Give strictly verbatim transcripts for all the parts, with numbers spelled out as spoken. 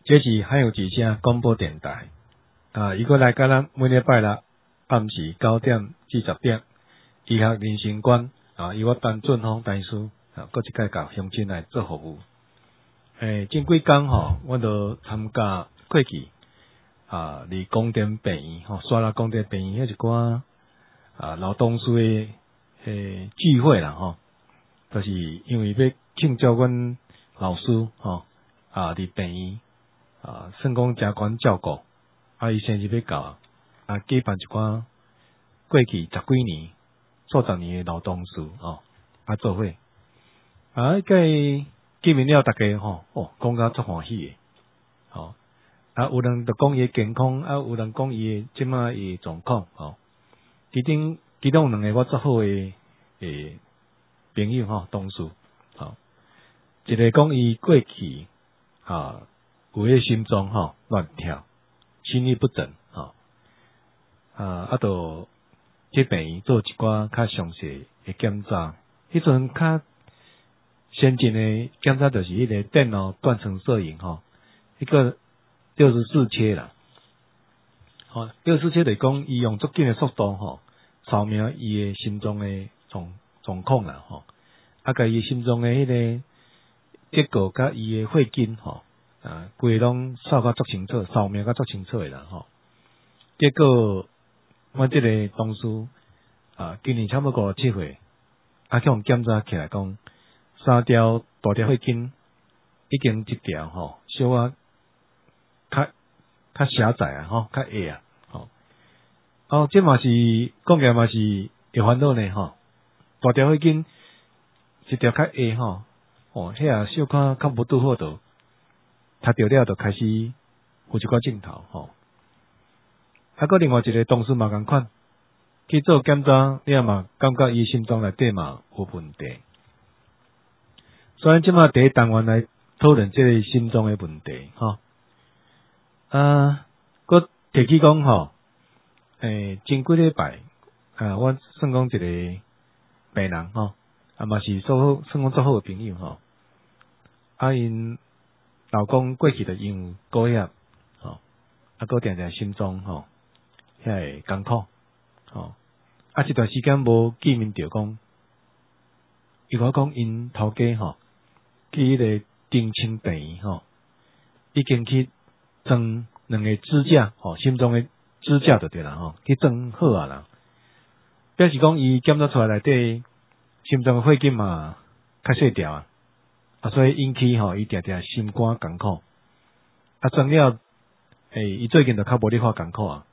这是还有几声广播电台啊，伊个来甲咱每礼拜六暗时九点至十点，医学人生观啊，由我陈俊峰大师啊，搁一届甲乡亲来做服务。诶，前几工吼，我都参加过去啊，伫光电病院吼，刷啦光电病院迄一寡啊劳动师诶诶聚会啦吼，就是因为要庆祝阮老师吼啊伫病院。啊，算讲真悬照顾，啊，伊生日要到，啊，举办一寡过去十几年、数十年诶劳动事哦，啊，做伙，啊，计见面了，大家吼，哦，讲甲足欢喜诶，吼，啊，有人就讲伊诶健康，啊，有人讲伊诶即马伊诶状况，吼，其中其中两个我足好诶诶朋友吼，同事，吼，一个讲伊过去啊。有迄心脏吼乱跳，心律不整吼，啊啊，都去病院做一寡较详细诶检查。迄阵较先进诶检查就是迄个电脑断层摄影吼，迄个六十四切啦，吼六十四切就是讲伊用足紧诶速度吼，扫描伊诶心脏诶状状况啦吼，啊，甲伊心脏诶迄个结构甲伊诶血筋吼。啊，规拢扫甲足清楚，扫描甲足清楚诶啦吼。结果我即个同事啊，今年差不多七岁，啊，去互检查起来讲，三条大条血筋已经一条吼，小可较较狭窄啊吼，较矮啊吼。哦，这嘛是讲起来嘛是会烦恼呢吼。大条血筋一条较矮吼，哦，遐啊小可较无拄好着。读着了，就开始有一寡镜头吼。还佫另外一个同事嘛共款，去做检查，了嘛感觉伊心脏内底嘛有问题。所以即马第一单元来讨论即个心脏诶问题吼。啊，佫提起讲吼，诶，前几礼拜啊，我算讲一个病人吼，啊嘛是做好算讲做好诶朋友吼，啊因。老公过去就因为高血压，吼，啊，佫定定心脏吼，遐会艰苦，吼，啊，一段时间无见面着讲，伊甲我讲因头家吼，去迄个丁清病院吼，已經去裝兩個支架，吼，心臟的支架就對啦，吼，去裝好啊啦，表示講伊檢查出來內底心臟的血筋嘛較細條啊。啊，所以引起吼，伊定定心肝艱苦。啊，裝了，誒，伊最近就較無咧發艱苦啊。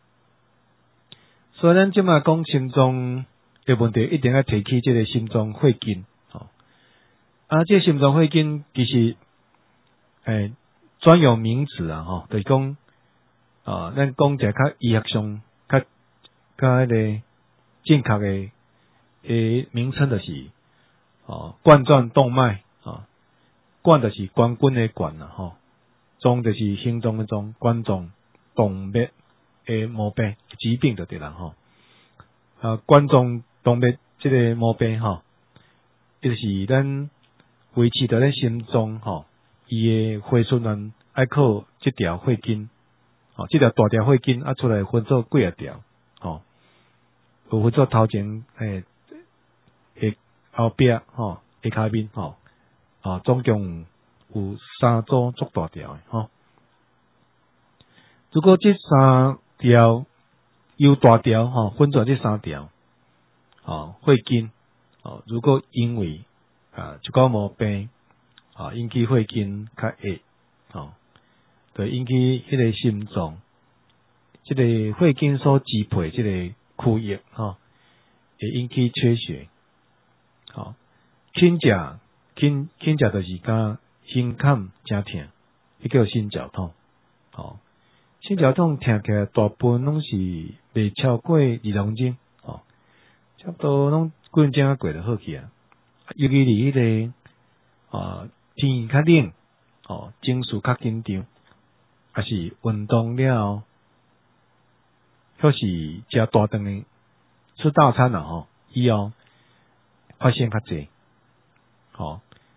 所以咱即馬講心臟嘅問題，一定要提起即個心臟血筋。吼，啊，即個心臟血筋其實誒專有名詞啊，吼，就是講啊，咱講一較醫學上較較迄個正確嘅誒名稱，就是哦冠狀動脈。啊，冠就是冠軍的冠啦，吼，狀就是心臟的狀，冠狀動脈的毛病疾病就對啦，吼。啊，冠狀動脈這個毛病，吼，就是咱維持着咱心臟，吼，伊的血循環愛靠這條血筋，吼，這條大條血筋啊出來分做幾啊條，吼，有分做頭前誒誒後壁，吼，下骹面，吼。啊，總共有三組足大條誒，吼。如果這三條又大條，吼，分做這三條，哦，血筋，哦，如果因為啊一個毛病，啊引起血筋較矮，哦，就引起迄個心臟，這個血筋所支配這個區域，吼，會引起缺血，好，輕者。輕輕者就是甲心坎真痛，迄叫心絞痛。吼，心絞痛聽起來大部分攏是袂超過二十分鐘，吼，差不多攏幾分鐘啊過就好去啊。尤其是迄個啊天氣較冷，吼，情緒較緊張，還是運動了，或是食大頓的吃大餐啦，吼，以後發現較濟。吼，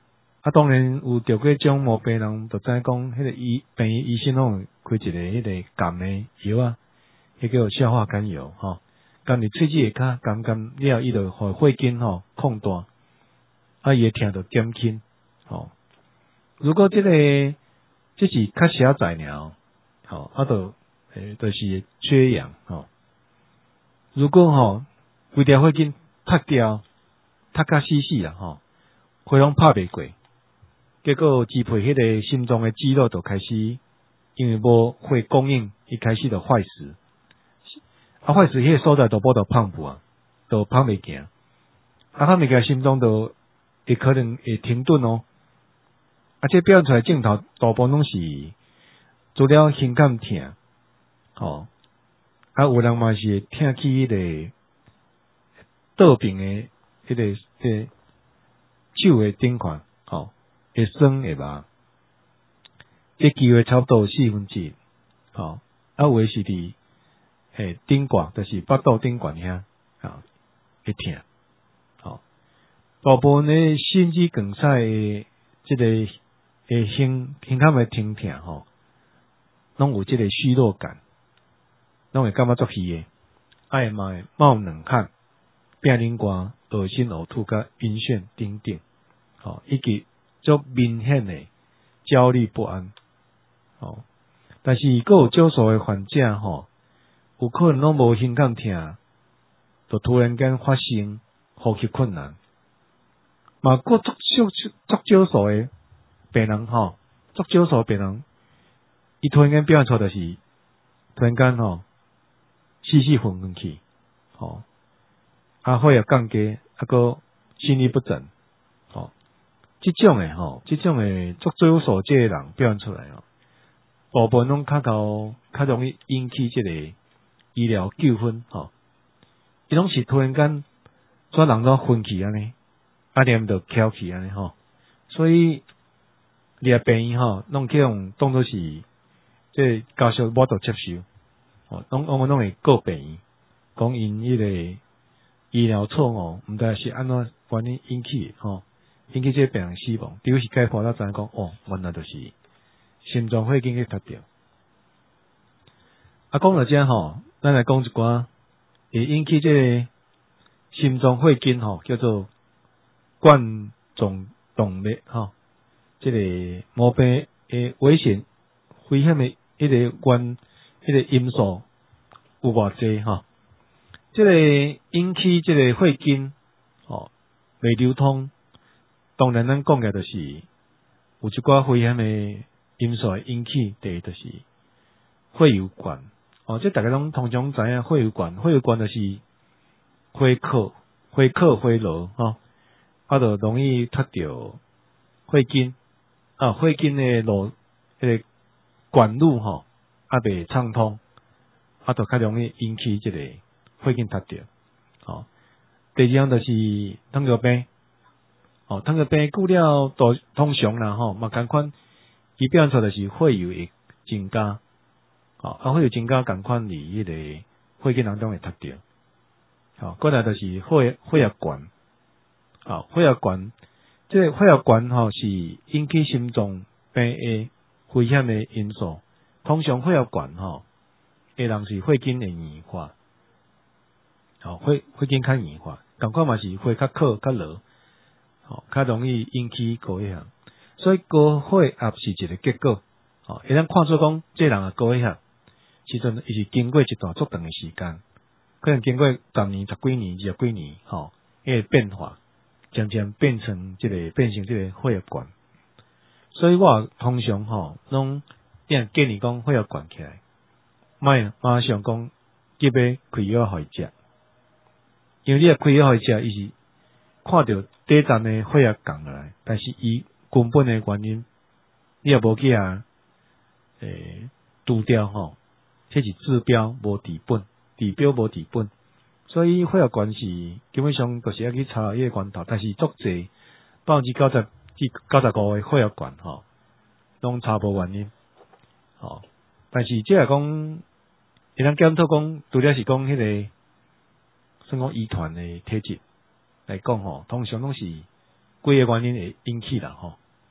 啊，当然有着过种毛病人，就知影讲，迄个医病院医生拢开一个迄个甘的药啊，迄叫消化甘油吼，甘你喙齿下骹甘甘了，伊就互血筋吼扩大，啊，伊会疼着减轻吼。如果即、这个即是较狭窄尔，吼，啊，就诶，就是缺氧吼。如果吼规条血筋塌掉，塌甲死死啦吼，血拢拍袂过，结果支配迄个心脏的肌肉就开始，因为无血供应，伊开始就坏死。啊，坏死迄个所在就无得胖步啊，就胖袂行。啊，胖袂行，心脏就会可能会停顿哦。啊，这表现出来镜头大部分拢是除了胸感疼，吼，啊，有人嘛是疼起迄个倒病的迄、那个迄、那个手的顶款，吼，会酸会麻，这机会差不多四分之一，吼，啊，有诶是伫诶顶管，就是腹肚顶管遐，啊，会疼，吼，大部分诶心肌梗塞诶即、这个诶胸胸腔诶疼痛吼，拢有即个虚弱感，拢会感觉足虚诶，爱嘛冒冷汗、变冷汗、恶心、呕吐、甲晕眩等等，吼，以及足明显诶焦虑不安，吼，但是佫有少数诶患者吼，有可能拢无胸腔疼，就突然间发生呼吸困难，嘛佫足少足少数诶病人吼，足少数病人，伊突然间表现出就是突然间吼死死昏昏去，吼，啊血压降低，啊佫心律不整，吼，即种诶吼，即种诶足少数即个人表现出来哦，大部分拢较高较容易引起即个医疗纠纷，吼，伊拢是突然间煞人都昏去安尼，啊念着翘起安尼吼，所以掠病院吼，拢去用当作是即家属无得接受，吼，拢往往拢会告病院，讲因迄个医疗错误，毋知是安怎原因引起吼，引起这个病人死亡。除是解剖才知影讲，哦，原来就是心脏血筋去塌掉。啊，讲到这吼，咱来讲一寡会引起这个心脏血筋吼，叫做冠状动脉吼。这个毛病诶危险危险诶迄个原迄个因素有偌济吼？这个引起这个血筋吼未流通，当然咱讲嘅就是有一寡危险诶因素会引起。第一就是血油管哦，这大家拢通常知影血油管，血油管就是血靠血靠血流吼，啊，就容易脱掉血筋。啊，血筋的路，迄个管路吼，啊未畅通，啊，就较容易引起即个血筋塌掉。吼，第二样就是糖尿病，哦，糖尿病久了，都通常啦吼，嘛共款，伊表现出就是血油会增加，哦，啊，血油增加共款，伫迄个血筋当中会塌掉。好，过来就是血血压管，啊，血压管。这个血压管吼是引起心脏病诶危险诶因素。通常血压管吼，诶人是血筋会硬化，吼血血筋较硬化，共款嘛是血较靠较落，吼较容易引起高血压。所以高血压是一个结果，吼，会咱看出讲这人诶高血压，其实伊是经过一段足长诶时间，可能经过十年、十几年、二十几年，吼，迄个变化。渐渐变成这个变成这个血压管，所以我通常吼拢建建议讲血压管起来，莫马上讲急要开药互伊食，因为你若开药互伊食，伊是看到短暂的血压降下来，但是伊根本的原因你若无去啊，诶除掉吼，这是治标无治本，治标无治本。所以血压管是基本上就是要去查伊个源头，但是足济百分之九十至九十五个血压管吼，拢查无原因，吼。但是即个讲，会当检讨讲，除了是讲迄个，算讲遗传的体质来讲吼，通常拢是几个原因会引起啦吼。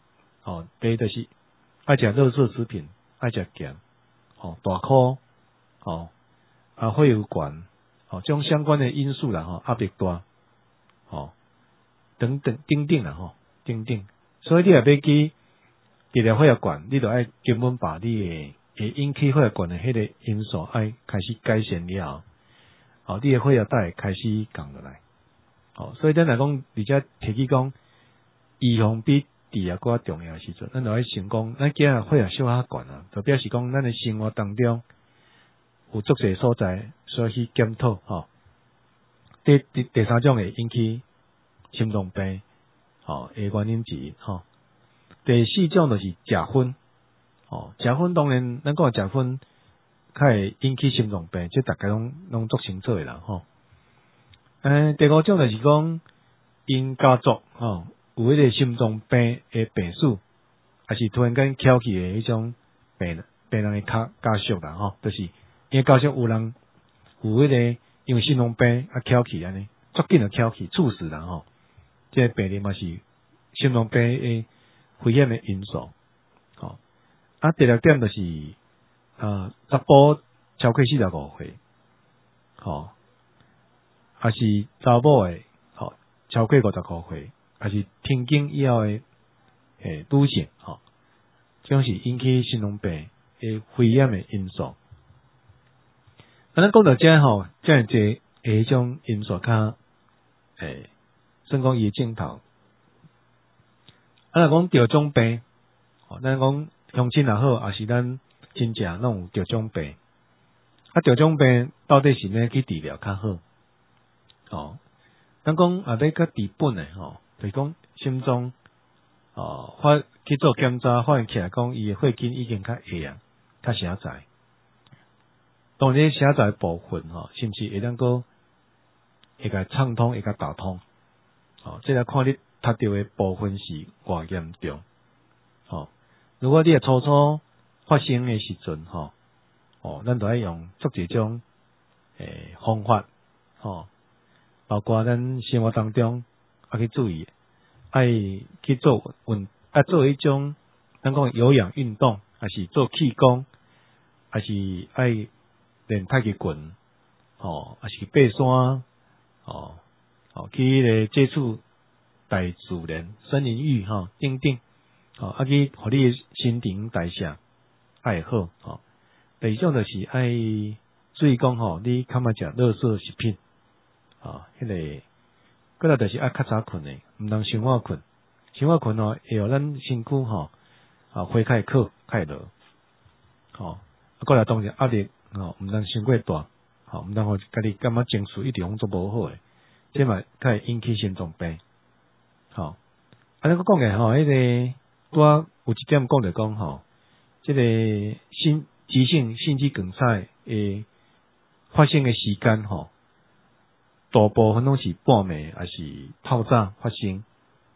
吼，第一就是爱食垃圾食品，爱食咸，吼，大块，吼，啊，血油悬，吼，这种相关的因素啦，吼，压力大，吼，等等等等啦，吼，等等，所以你若要去治疗血压悬，你就爱根本把你的会引起血压悬的迄个因素爱开始改善了后，哦，你的血压带开始降落来，哦，所以咱来讲，而且提起讲，预防比治疗更加重要的时阵，咱就爱想讲，咱今日血压小可悬啊，就表示讲，咱的生活当中有足侪所在需要去检讨，吼。第第第三种会引起心脏病，吼，的原因之一，吼。第四种就是食薰，哦，食薰当然，咱讲食薰，较会引起心脏病，即大家拢拢足清楚的啦，吼。诶，第五种就是讲，因家族，吼，有迄个心脏病的病史，还是突然间翘起的迄种病病人的家家属啦，吼，就是因为家属有人有迄个因为心脏病啊翘起安尼，足紧就翘起，猝死啦，吼，即个病例嘛是心脏病的危险的因素，吼。啊，第六点就是呃，查甫超过四十五岁，吼，还是查某的，吼，超过五十五岁，还是停经以后的诶女性，吼，这种是引起心脏病的危险的因素。啊，咱讲到这吼，这样这诶种因素较诶，算讲伊镜头。啊，若讲着种病，吼，咱讲乡亲也好，也是咱亲戚拢有着种病。啊，着种病到底是咩去治疗较好？哦，咱讲啊，要较治本诶，吼，就是讲心脏哦，发去做检查，发现起来讲伊诶血筋已经较下啊，较狭窄。当然狭窄部分吼，甚至会当个会甲畅通，会甲打通。哦，这来看你读到诶部分是偌严重。哦，如果你诶初初发生诶时阵，吼，哦，咱就爱用足一种诶方法，吼，包括咱生活当中啊去注意，爱去做运，啊做一种咱讲有氧运动，还是做气功，还是爱练太极拳，哦，还是爬山，哦，哦，去迄个接触大自然、森林浴，吼，等等，哦，啊去互你诶新陈代谢爱好，吼。第二种就是爱注意讲吼，你较莫食垃圾食品，啊，迄、那个，过来就是爱较早困诶，毋通伤晚困，伤晚困吼会互咱身躯吼啊花开靠开落，吼，过来当然压力吼毋通伤过大，吼毋通互家己感觉情绪一直拢做无好诶，即嘛较会引起心脏病，吼，啊，咱讲诶吼，迄、那个拄仔有一点讲着讲吼，即、這个心急性心肌梗塞诶发生诶时间吼，大部分拢是半暝还是透早发生。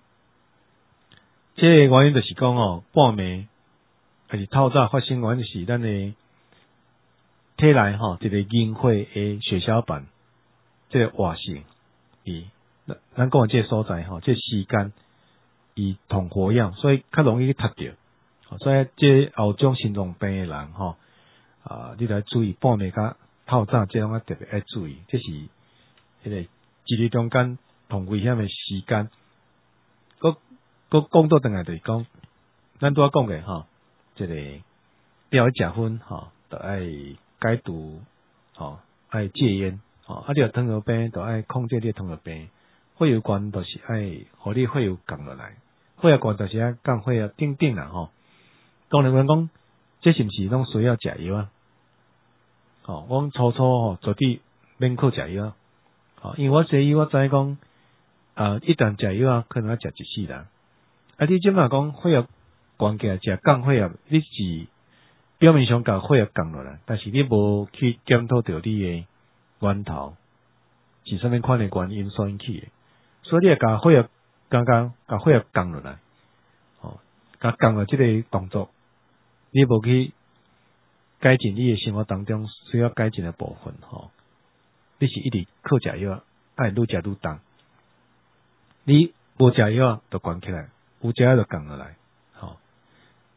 即、這個原因就是讲吼，半暝还是透早发生，原因是咱诶体内吼一个凝血诶血小板，即、這個活性，伊咱讲诶即個所在吼，即、這個、時間伊同活樣，所以較容易去踢着。所以即後種心臟病嘅人吼，啊，你來注意半暝甲透早，即種啊特別愛注意，這是迄個一日中間同危險嘅時間。佫佫講倒轉來就是講，咱拄仔講嘅吼，即、這個了解食薰吼，就愛解毒，吼，愛戒煙，吼，啊，你有糖尿病，就愛控制你嘅糖尿病。血油懸就是愛，互你血油降落來，血壓懸就是愛降血壓等等啦，吼。當然，阮講，這是毋是攏需要食藥啊？吼、哦，阮初初吼絕對免靠食藥啊！吼，因為我西醫我知講，啊，一旦食藥啊，可能要食一世人。啊，你即馬講血壓懸起來食降血壓，你是表面上甲血壓降落來，但是你無去檢討到你誒源頭是啥物款誒原因所引起誒，所以你會甲血壓剛剛甲血壓降落來，吼，甲降落即個動作。你無去改進你嘅生活當中需要改進嘅部分，吼，你是一直靠食藥，愛愈食愈重。你無食藥就懸起來，有食藥就降落來，吼。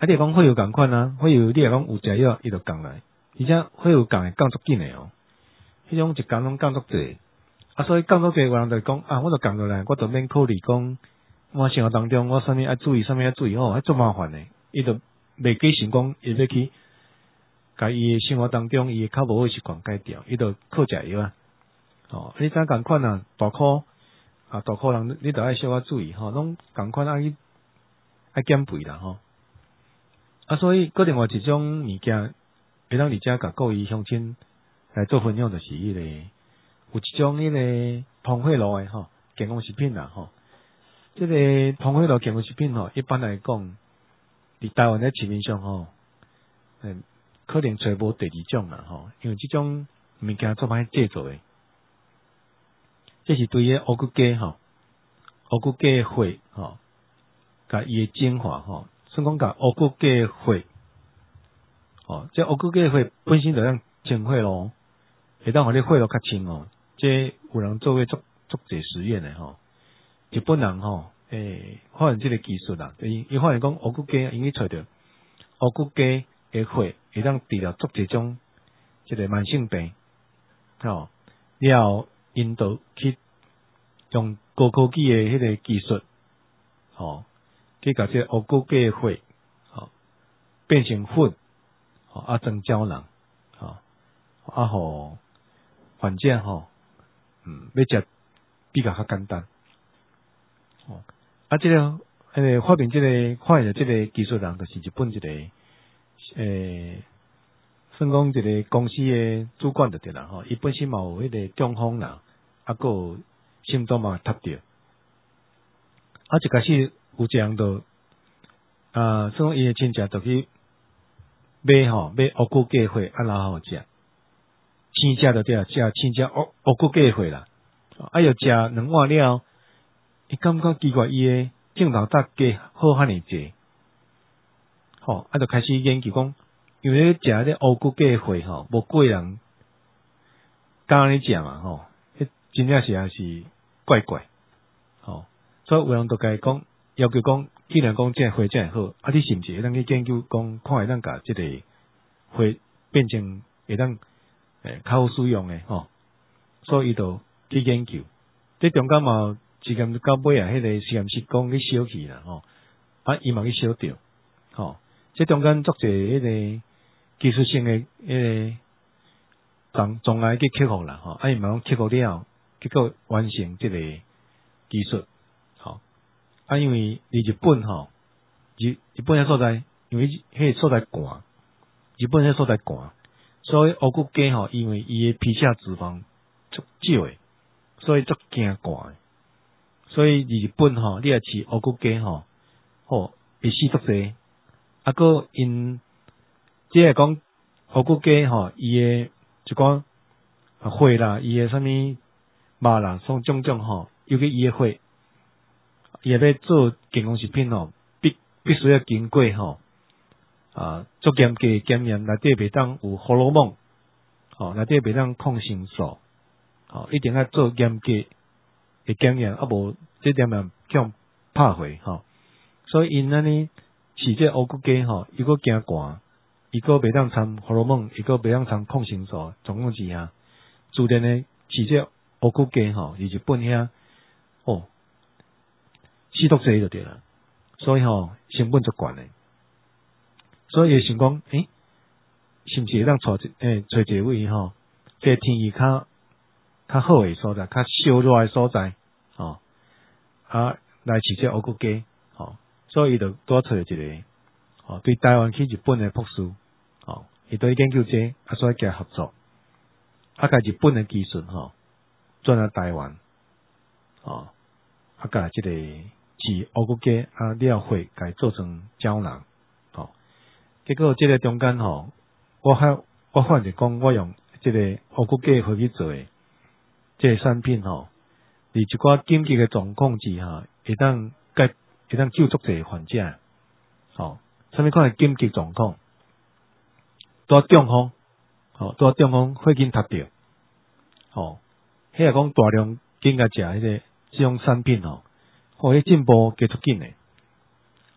啊，你讲血油共款啊，血油你若讲有食药，伊就降来，而且血油降会降足紧诶哦，迄种一工拢降足济，啊，所以降足济，有人就讲啊，我就降落来，我就免考虑讲，我生活当中我啥物爱注意，啥物爱注意哦，迄足麻烦诶，伊就袂记想讲，伊要去，甲伊诶生活当中伊诶较无好习惯改掉，伊就靠食药啊，哦，你怎共款啊，大箍啊，大箍人你着爱小可注意吼，拢共款爱去爱减肥啦吼。啊，所以个另外一种物件，会当伫遮甲各位乡亲来做分享，就是迄、那个有一种迄个通血路诶吼，健康食品啦吼。即、这个通血路健康食品吼，一般来讲，伫台湾咧市面上吼，诶，可能找无第二种啦吼，因为即种物件做歹制作诶，这是对迄乌骨鸡吼，乌骨鸡诶血吼，甲伊诶精华吼。算讲甲乌骨鸡诶血，哦，即乌骨鸡诶血本身就当清血咯，会当互你血路较清哦。即有人做过足足侪实验诶吼，日本人吼，诶，发现即个技术啦，伊伊发现讲乌骨鸡，因为找着乌骨鸡诶血会当治疗足侪种即个慢性病，吼，了后因就去用高科技诶迄个技术，吼。去甲这乌骨鸡诶血，吼、哦、变成粉，吼、哦、啊装胶囊，吼、哦、啊互患者吼，嗯，要食比较较简单，哦啊，这个诶、呃、发明这个发现的这个技术人，就是日本一个诶，算讲一个公司诶主管就对啦，吼、哦，伊本身嘛有迄个中风啦，啊个有心脏嘛塌掉，啊一开始。有这样的啊，所以伊诶亲戚就去买吼，买乌骨鸡血啊，然后食，生食就对啊，食生食乌乌骨鸡血啦，啊，又食两碗了，伊感觉奇怪，伊诶镜头搭鸡好遐尼济，吼，啊，就开始研究讲，因为食迄乌骨鸡血吼，无贵人敢安尼食嘛，吼，迄真正是也是怪怪，吼，所以有人就甲伊讲。要求讲，既然讲这血真好，啊，你是毋是会当去研究讲，看会当甲即个血变成会当诶较好使用诶吼，所以伊就去研究。这中间嘛，实验到尾啊，迄个实验室讲去烧去啦吼，啊，伊嘛去烧掉，吼，这中间做者迄个技术性诶迄个障障碍去克服啦吼，啊，伊嘛讲克服了，结果完成即个技术。啊，因为伫日本吼，日日本迄所在，因为迄个所在寒，日本迄所在寒，所以乌骨鸡吼，因为伊诶皮下脂肪足少诶，所以足惊寒。所以伫日本吼，你若饲乌骨鸡吼，吼会死足济。啊，个因即个讲乌骨鸡吼，伊诶一寡血啦，伊诶啥物肉啦，种种种吼，尤其伊诶血。也要做健康食品吼，必必须要经过吼啊，足严格检验，内底袂当有荷尔蒙，吼，内底袂当抗生素，吼，一定要做严格的检验，啊无这点样向拍回吼。所以因安尼饲这乌骨鸡吼，伊个惊寒，伊个袂当掺荷尔蒙，伊个袂当掺抗生素，总共之下，自然呢饲这乌骨鸡吼，伫日本遐哦。死毒济就对啦，所以吼成本足悬诶，所以想讲，诶、欸，是毋是会当找一诶找一个位吼，即、這個、天气较较好诶所在，较烧热诶所在，吼、哦、啊来饲这乌骨鸡，吼、哦，所以伊就多找一个，吼、哦，对台湾去日本诶博士，吼、哦，伊对研究这啊，所以加合作，啊，甲日本诶技术吼转来台湾，哦，啊，甲即、這個。饲乌骨鸡啊，了血，甲做成胶囊，吼、哦。结果即个中间吼，我发我发现讲，我用即个乌骨鸡血去做诶，即个产品吼，伫一寡紧急诶状况之下，会当解会当救足济患者，吼。啥物款诶紧急状况？拄中风，吼，拄中风血紧塌掉，吼。迄个讲大量紧甲食迄个即种产品吼。哦，迄进步加足紧诶，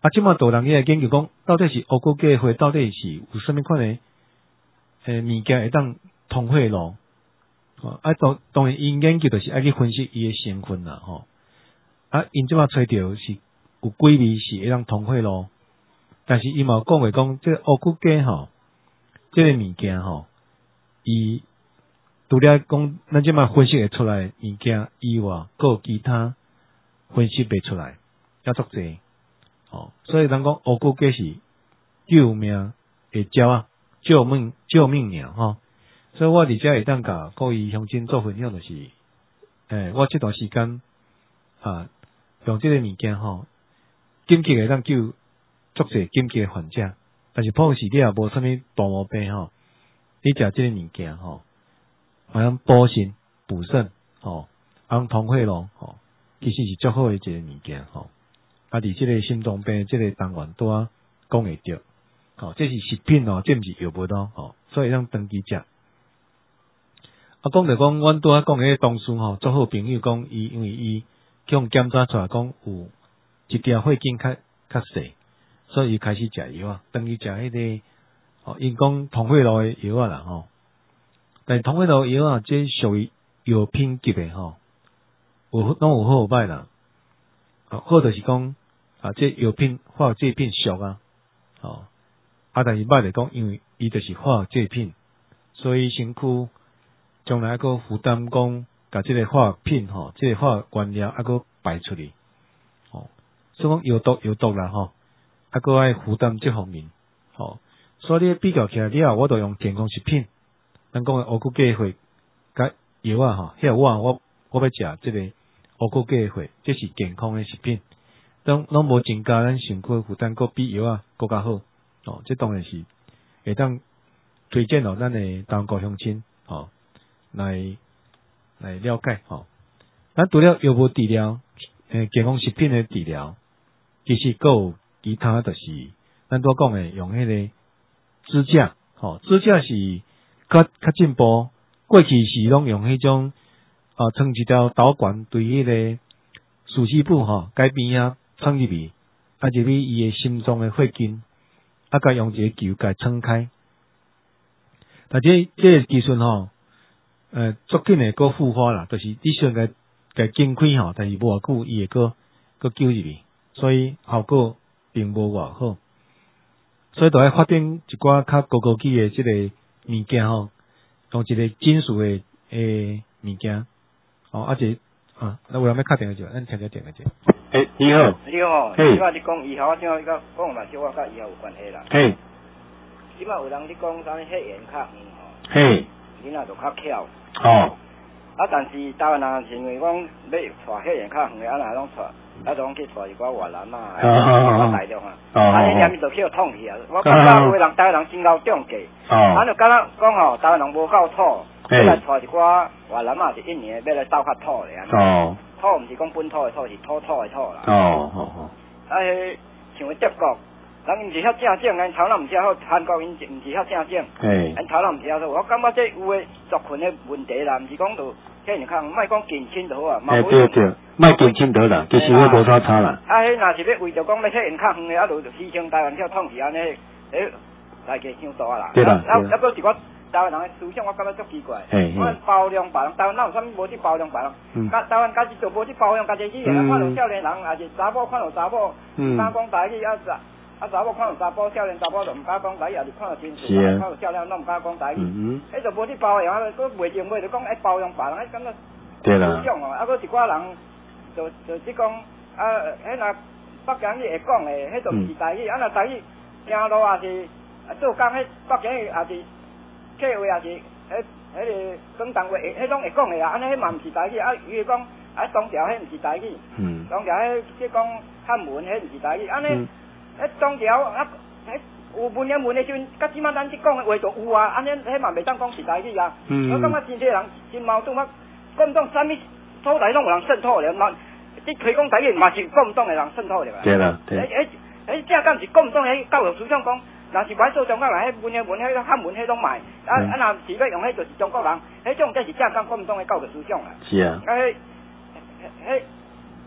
啊，即马有人咧研究讲，到底是乌骨鸡血到底是有啥物款诶诶物件会当通血路？哦，啊，当当然因研究就是爱去分析伊诶成分啦，吼。啊，因即马找到是有几味是会当通血路，但是伊嘛有讲过讲，即个乌骨鸡吼，即个物件吼，伊除了讲咱即马分析会出来物件以外，佫有其他分析袂出来，也足济。哦，所以人讲乌骨鸡是救命诶鸟啊，救命救命鸟吼。所以我伫遮会当甲各位乡亲做分享，就是，诶、欸，我这段时间啊，用这个物件吼，紧急会当救足济紧急诶患者，但是碰是你也无啥物大毛病吼，你食这个物件吼，好像补肾补肾吼，通通血路吼，其实是足好诶一个物件吼。啊，伫即个心脏病即个单元拄啊讲会着，吼、哦，这是食品哦，这毋是药物咯，吼、哦，所以咱长期食。啊，讲着讲，阮拄啊讲诶同事吼，做好朋友讲伊，因为伊去检查出来讲有一条血筋较较细，所以伊开始食药啊，等于食迄个哦，因讲通血路诶药啊啦吼。但是通血路药啊，这属于药品级诶吼，有拢有好有歹啦。啊，或者是讲啊，这药品化学制品俗啊，哦，啊，但是歹来讲，因为伊就是化学制品，所以身躯将来还佫负担讲，甲这个化学品吼，这个化学原料还佫排出去，哦，所以讲药毒药毒啦吼，还佫爱负担这方面，吼，所以你比较起来了，我都用健康食品，咱讲诶乌骨鸡血甲药啊吼，遐我我我要食这个。乌骨鸡血，这是健康的食品，拢拢无增加咱身躯负担，佫比药啊佫较好。哦，这当然是会当推荐哦，咱的当高乡亲哦来来了解哦。咱除了药物治疗，诶，健康食品的治疗，其实佫有其他，就是咱拄讲的用迄个支架，哦，支架是较较进步，过去是拢用迄种。啊，穿一条导管对迄个输气部吼，改边啊穿入去，啊入去伊诶心脏诶血筋，啊甲用一个球甲撑开。但这这个技术吼，呃，足紧诶个复发啦，就是你先甲甲紧开吼，但是无偌久伊会个个救入去，所以效果并无偌好。所以都要发展一寡较高科技诶即个物件吼，用一个金属诶诶物件。哦，而且啊，那有人要打电话就，咱听个电话就。诶，你好。 你好，即摆你讲医学，即摆甲讲嘛，即我甲医学有关系啦。 嘿。 即摆有人你讲啥物血缘较远吼。 嘿。 囡仔就较巧。 哦。 啊，但是台湾人认为讲要带血缘较远的，啊，若拢带，啊，拢去带一寡越南啊，啊，啊，大陆啊。哦。啊，你念伊就去痛去啊！我感觉有诶人台湾人真够中计。哦。啊，就敢若讲吼，台湾人无够土。要来带一寡越南啊，是印尼要来斗较土的安尼。哦。土毋是讲本土的土，是土土的土啦。哦，好好。啊，迄像德国，人毋是遐正正，因头脑毋是遐好；韩国因毋是遐正正，因头脑毋是遐好。我感觉这有诶族群的问题啦，毋是讲就迄人看，莫讲近亲就好啊。 哎，对对，莫近亲得啦，其实我无啥差啦。 啊，迄若是要为着讲要体缘较远的，啊，就牺牲台湾跳痛去安尼，诶，代价伤大啦。 对啦。 啊，啊，搁一寡。台湾人的思想我感觉足奇怪，我包容别人，台湾哪有啥物无去包容别人？嗯。台湾家己就无去包容家己语言，看到少年人也是查某看到查某，唔敢讲台语，啊查啊查某看到查甫，少年查甫就唔敢讲台语，也是看到亲戚，看到少年拢唔敢讲台语。嗯嗯。迄就无去包容，啊，佫袂用袂就讲爱包容别人，迄感觉思想哦，啊，佫一寡人就就即讲啊，迄若北京语会讲的，迄就毋是台语，啊，若台语行路也是做工，迄北京语也是。客话也是，迄迄个广东话，迄种会讲的啊，安尼迄嘛毋是台语，啊，伊讲啊东条迄毋是台语，嗯，东条迄即讲汉文迄毋是台语，安尼，迄东条啊，迄有文言文的时阵，甲即摆咱即讲的话就有啊，安尼迄嘛袂当讲是台语啊，嗯，我感觉真济人真矛盾，我讲讲啥物土台拢有人渗透了，嘛，即推广台语嘛是共党的人渗透了， 对啦，对， 迄迄迄正敢是共党的教育思想讲。若是歹做中国人，迄文言文、迄汉文、迄种卖，啊啊，若是要用迄，就是中国人，迄种才是正港国民党的教育思想啦。 是啊。 啊，迄迄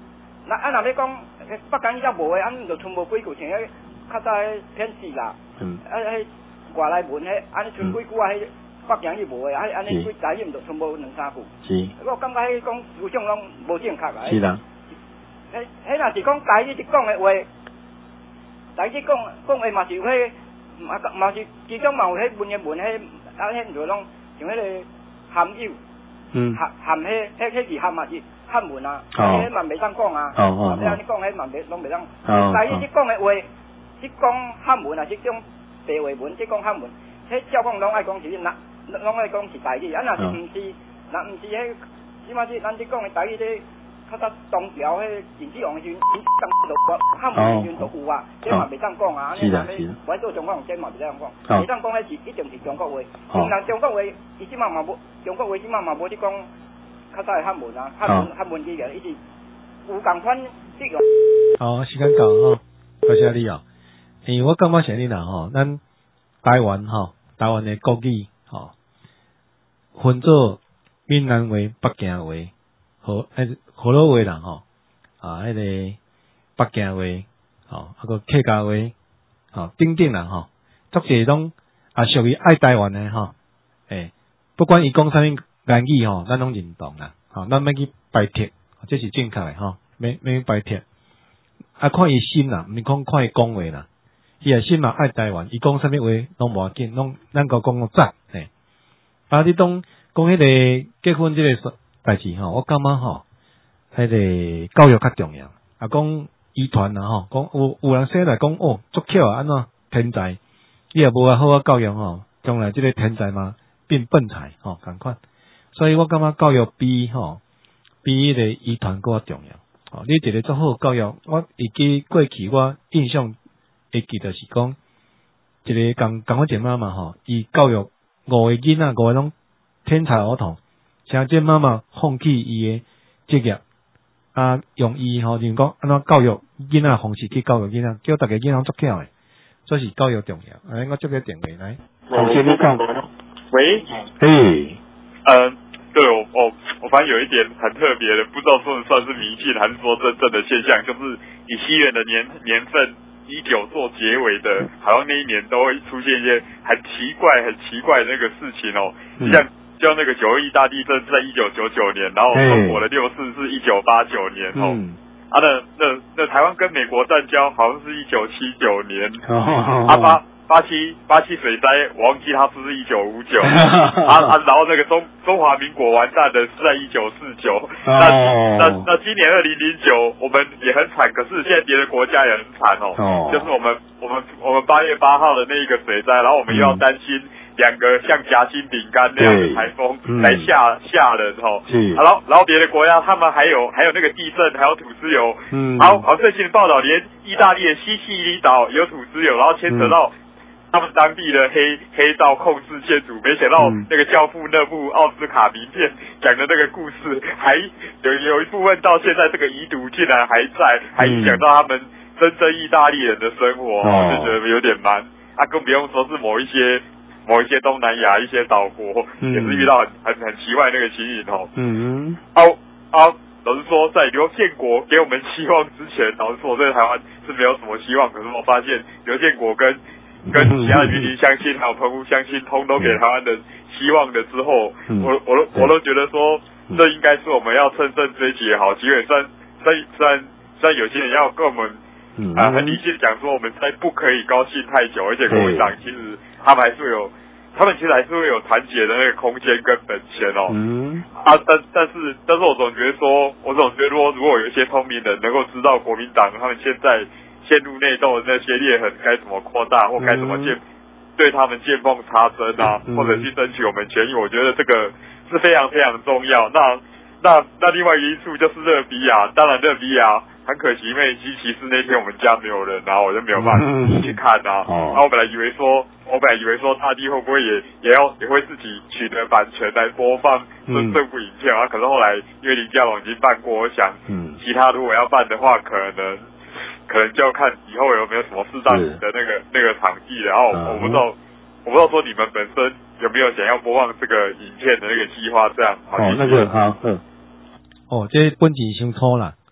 那啊，若要讲北港伊才无诶，俺就剩无几句，像迄较早迄偏死啦，嗯，啊迄外来文迄，安尼剩几句啊，迄北京伊无诶，啊安尼几台语就剩无两三句。是。我感觉迄讲思想拢无正确啊。是啦。迄迄若是讲台语是讲诶话，台语讲讲诶嘛是有迄，嘛嘛是其中嘛有迄文言文迄，啊迄就拢像迄个含有，嗯，含含迄迄迄字含嘛是。汉文啊，迄嘛袂当讲啊，或者你讲迄嘛袂拢袂当。但伊你讲诶话，你讲汉文啊，即种白话文，即讲汉文，迄照讲拢爱讲是那，拢爱讲是台语。啊，若是毋是，若毋是迄，起码是咱即讲诶台语咧，较早东调迄秦始皇诶时阵，讲到汉文时阵都有啊，即嘛袂当讲啊。是啦是啦。我做中国用即嘛袂当讲，袂当讲迄是一定是中国话。但中国话，伊即嘛嘛无，中国话即嘛嘛无即讲。较早的汉文啊，汉文汉文语言，伊是有共款这种。 好，时间到吼，多谢你哦。因为我感觉像你啦吼，咱台湾吼，台湾的国语吼，分做闽南话、北京话，和迄河洛话啦吼，啊，迄个北京话，吼，啊个客家话，吼，等等啦吼，足侪拢啊属于爱台湾的吼，诶，不管伊讲啥物。言语吼，咱拢认同啦，吼，咱免去排斥，这是正确的吼，免免去排斥。啊，看伊心啦，毋是讲看伊讲话啦，伊个心嘛爱台湾，伊讲啥物话拢无要紧，拢咱个讲个赞嘿。啊，你当讲迄个结婚即个代志吼，我感觉吼，迄个教育较重要。啊，讲遗传啦吼，讲有有人生来讲哦，足巧啊，安怎天才，你若无啊好啊教育吼，将来即个天才嘛变笨才吼，共款。所以我感觉教育比吼比迄个遗传更重要。哦，你一个做好教育，我会记过去我印象会记得是讲一个共共我一妈妈吼，伊教育五个囡仔，五个拢天才儿童，像这妈妈放弃伊个职业，啊，用伊吼就是讲安怎教育囡仔方式去教育囡仔，叫大家囡仔做巧诶，这是教育重要。哎，我接个电话来， 好，先你讲。喂， 嘿， 呃。对我我我发现有一点很特别的，不知道算不算是迷信，还是说真正的现象，就是以西元的年年份一九做结尾的，好像那一年都会出现一些很奇怪、很奇怪的那个事情哦，嗯、像像那个九二一大地震是在一九九九年，然后中国的六四是一九八九年哦，嗯、啊那那那台湾跟美国断交好像是一九七九年，阿巴。哦八七八七水灾，我忘记它是不是一九五九啊啊！然后那个中中华民国完蛋的是在一九四九，那那那今年二零零九我们也很惨，可是现在别的国家也很惨哦，哦就是我们我们我们八月八号的那一个水灾，然后我们又要担心两个像夹心饼干那样的台风来吓吓人哦，然后然后别的国家他们还有还有那个地震，还有土石流，嗯，好好最近的报道，连意大利的西西里岛有土石流，然后牵扯到。他们当地的黑黑道控制建筑，没想到那个教父那部奥斯卡名片讲的那个故事，还有有一部分到现在这个遗毒竟然还在，还影响到他们真正意大利人的生活，哦、就觉得有点蛮。啊，更不用说是某一些某一些东南亚一些岛国，嗯、也是遇到很很很奇怪那个情形哦。嗯，啊啊，老实说，在刘建国给我们希望之前，老实说我对台湾是没有什么希望，可是我发现刘建国跟跟其他云林乡亲还有澎湖乡亲通都给台湾人希望的之后，嗯、我我都我都觉得说，这应该是我们要趁胜追击也好，机会虽然虽然虽然虽然有些人要跟我们啊、呃、很理性的讲说，我们才不可以高兴太久，而且国民党其实他们还是有，他们其实还是会有团结的那个空间跟本钱哦。嗯啊，但但是但是我总觉得说，我总觉得说，如果有一些聪明人能够知道国民党他们现在陷入内斗的那些裂痕该怎么扩大，或该怎么见、嗯、对他们见缝插针啊，嗯、或者去争取我们权益，我觉得这个是非常非常重要。那那那另外一个因素就是热比亚，当然热比亚很可惜，因为机骑士那天我们家没有人，然后我就没有办法去看啊。嗯、然后我本来以为说，我本来以为说大地会不会也也要也会自己取得版权来播放这这部影片啊？可是后来因为林佳龙已经办过，我想其他如果要办的话，可能。可能就要看以后有没有什么适当的那个那个场地，然后我不知道、嗯、我不知道说你们本身有没有想要播放这个影片的那个计划，这样。 哦，那个好，嗯。哦，这本钱伤粗啦，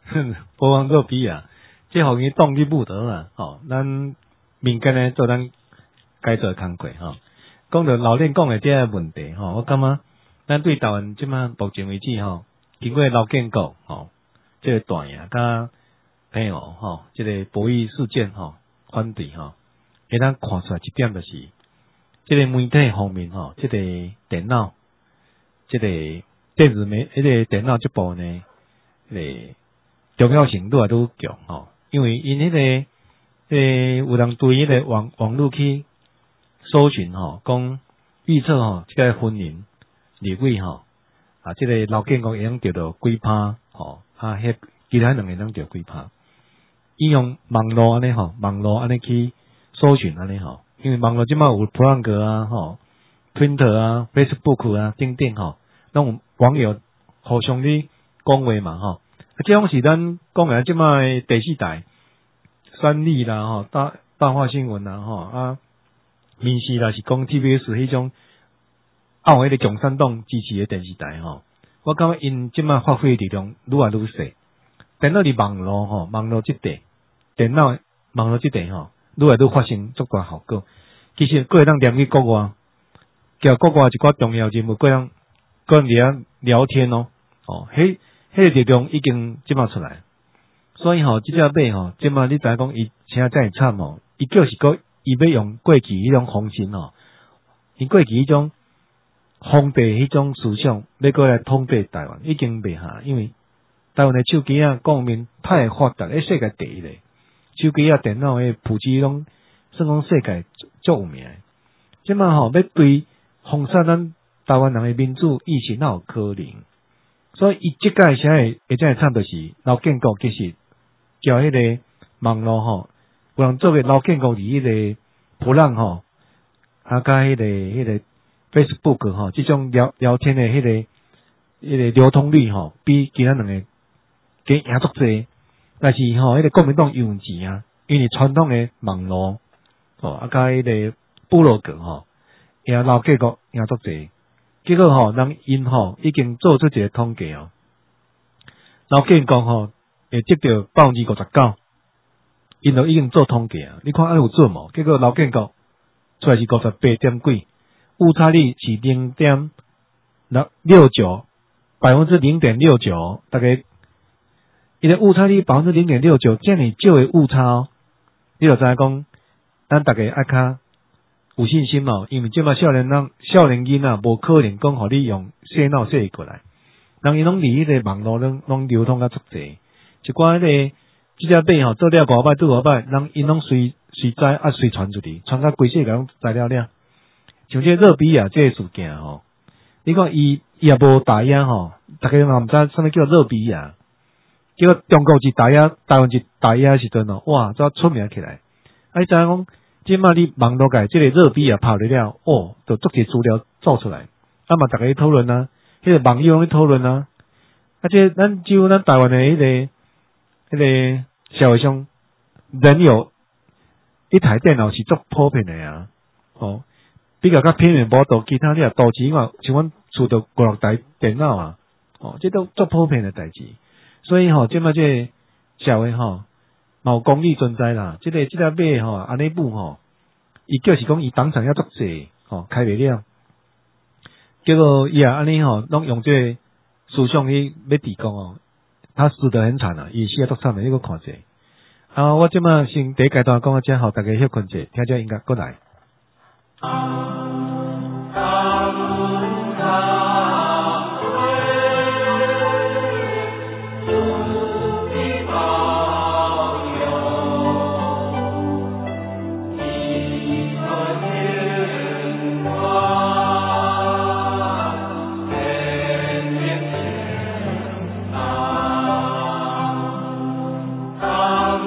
播放肉比啊，这互伊动力不得啊，吼，咱民间咧做咱该做工课吼。讲到老练讲的这个问题吼，我感觉咱对台湾即马目前为止吼，经过劳建国吼，这个大赢甲平哦吼，这个博弈事件吼，反对吼，会咱看出来一点就是，这个媒体方面吼，这个电脑，这个电子媒，这个电脑这部呢，这个重要程度也都强吼，因为因迄、那个，诶、有人对迄个网网络去搜寻吼，讲预测吼，这个婚姻立委吼，啊，这个劳建国会当得到几趴吼，啊，迄其他两个能得几趴，伊用网络安尼吼，网络安尼去搜寻安尼吼，因为网络即马有 blog 啊吼 ，Twitter 啊 ，Facebook 啊，等等吼，那种网友互相咧讲话嘛吼，啊，这种是咱讲诶即马诶第四台。三立啦，吼大大话新闻啦，吼啊，民视啦是讲 T V S 迄种，啊有迄个共产党支持的电视台吼，我感觉因即马发挥力量愈来愈细。电脑伫网络吼，网络即块，电脑网络即块吼，愈来愈发生足大效果。其实个人连去国外，叫国外一寡重要人物个人个人伫遐聊天哦，哦，迄迄个力量已经即马出来。所以吼，即只马吼，即马你知影讲伊请真惨吼，伊就是讲伊要用过去迄种方式吼，伊过去迄种皇帝迄种思想，要过来统治台湾，已经袂下，因为台湾的手机啊、光明太发达，喺世界第一咧，手机啊、电脑诶普及拢算讲世界足有名。即马吼要对封杀咱台湾人诶民主意识哪有可能？所以伊即届写会会真惨，就是劳建国其实。叫迄个网络吼，有人做个劳建国伫迄个普浪吼，啊甲迄个迄个 Facebook 吼，即种聊聊天的迄个迄个流通率吼，比其他两个加赢足济。但是吼，迄个国民党用钱啊，因为传统的网络吼，啊甲迄个部落格吼，赢劳建国赢足济。结果吼，人因吼已经做出一个统计哦，劳建国吼。会得到百分之五十九，因都已经做统计啊！你看安有准无？结果劳建国出来是五十八点几，误差率是零点六六九，百分之零点六九，大概伊个误差率百分之零点六九，这么少的误差哦，你就知影讲，咱大家爱较有信心哦，因为即马少年人、少年囡仔无可能讲互你用洗脑洗过来，人伊拢伫迄个网络拢拢流通较足济。一寡迄个即只马吼做了五摆对五摆，人因拢随随知啊随传出去，传到规世界拢知了了。像这热比亚这个事件吼，你看伊伊也无打压吼，大家嘛毋知啥物叫热比亚，结果中国一打压，台湾一打压时阵哦，哇，则出名起来。啊，你知影讲，即马你网络界即个热比亚拍了了，哦，就足侪资料造出来，啊嘛，大家去讨论啊，迄、那个网友拢去讨论啊，啊，这咱只有咱台湾的迄、那个。迄个社会上人有一台电脑是足普遍的啊，哦，比较较偏远报道，其他你啊都市话，像阮厝着五六台电脑啊，哦，这都足普遍的代志。所以吼，即马这社会吼，嘛有公理存在啦。即、这个即个马吼，安尼母吼，伊就是讲伊当场要足济，吼开袂了，结果伊也安尼吼，拢用这个思想去要提供哦。他死得很惨啊，伊死啊足惨的，你个看者。啊，我即马先第一阶段讲啊，遮，互大家休困者，听遮音乐过来。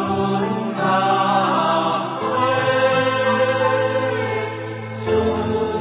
Oh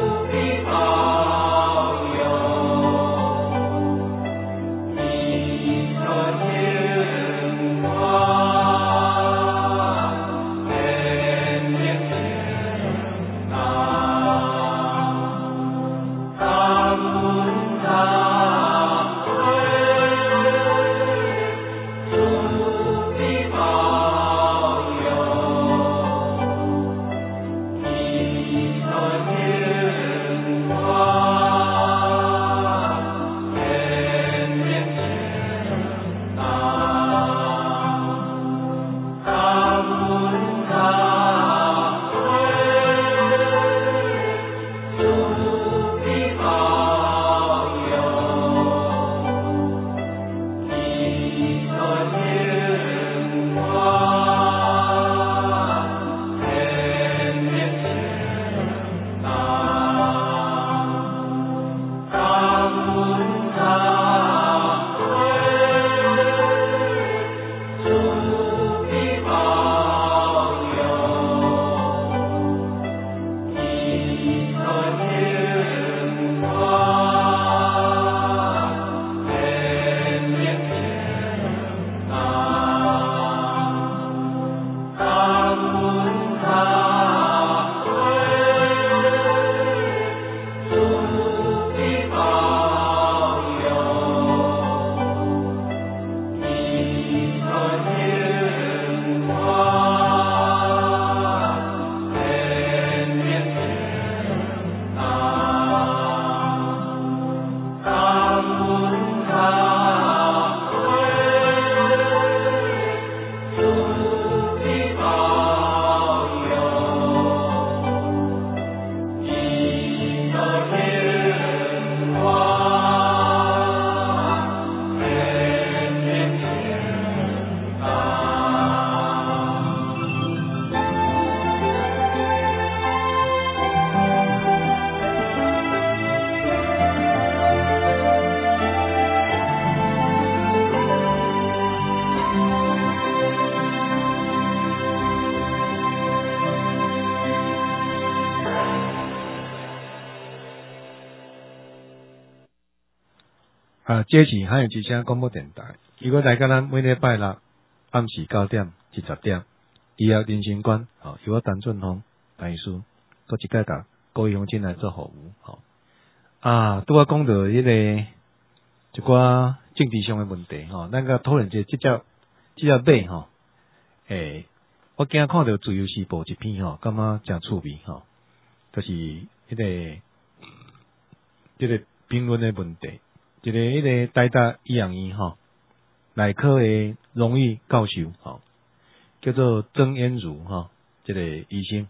啊，这是还有一声广播电台，如果大家咱每礼拜六暗时九点至十点，以后人生观，哦，由我陈俊峰大师，搁一解答各位乡亲来做服务，吼、哦。啊，拄我讲到迄、那个一寡政治上的问题，吼、哦，咱个讨论者即只即只马，吼、哦，诶、欸，我今日看到自由时报一篇，吼、哦，感觉真趣味，吼、哦，就是迄、那个迄、那个评论的问题。一个迄个台大医学院吼内科的荣誉教授吼，叫做曾燕如吼，一个医生，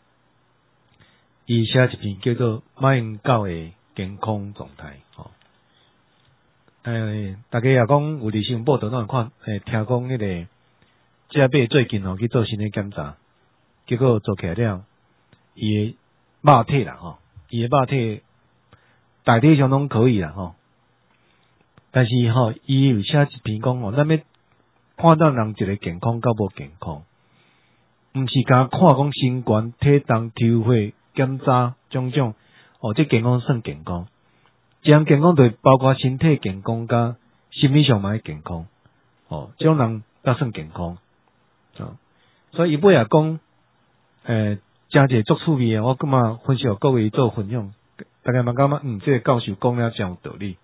伊写一篇叫做《马英九的健康状态》吼。诶，大家也讲有伫新闻报道，咱看诶，听讲迄个这马最近吼去做身体检查，结果做起来了，伊的肉体啦吼，伊的肉体大体上拢可以啦吼。但是吼，伊有写一篇讲吼，咱要判断人一个健康甲无健康，毋是甲看讲身高、体重、抽血检查种种，哦，这健康算健康。这样健康就包括身体健康甲心理上嘛健康，哦，这种人才算健康。哦，所以伊尾也讲，诶，真侪足趣味诶，我感觉分析互各位做分享，大家嘛感觉嗯，这个教授讲了真有道理。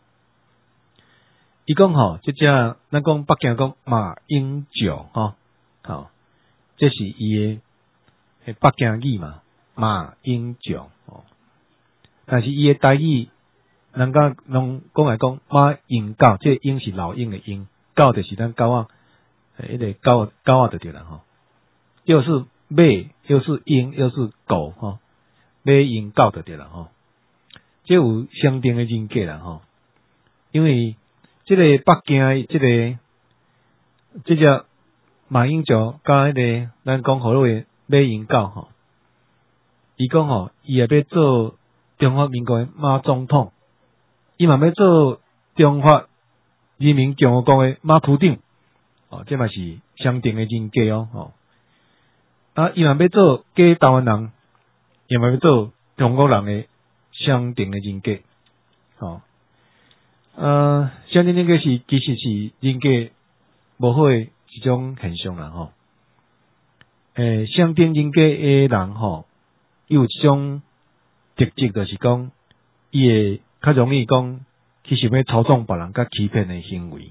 伊讲吼，即只咱讲北京讲马英九吼，好，这是伊诶北京语嘛，马英九哦。但是伊诶台语，人家拢讲来讲马英九，这个英是老鹰诶鹰，狗就是咱狗仔，迄个狗狗仔就对啦吼。又是马，又是鹰，又是狗吼，马英九就对啦吼。这有相当诶人格啦吼，因为这个北京这个这只马英九甲迄个咱讲好诶马英九吼，伊讲吼，伊也要做中华民国诶马总统，伊嘛要做中华人民共和国诶马区长，哦，这嘛是相当诶人格哦，吼、哦。啊，伊嘛要做假台湾人，伊嘛要做中国人诶相当诶人格，吼、哦。呃，相当人格是其实是人格无好诶一种现象啦吼。诶，相当人格诶人吼，伊有一种特质，就是讲伊会较容易讲，其实要操纵别人甲欺骗诶行为。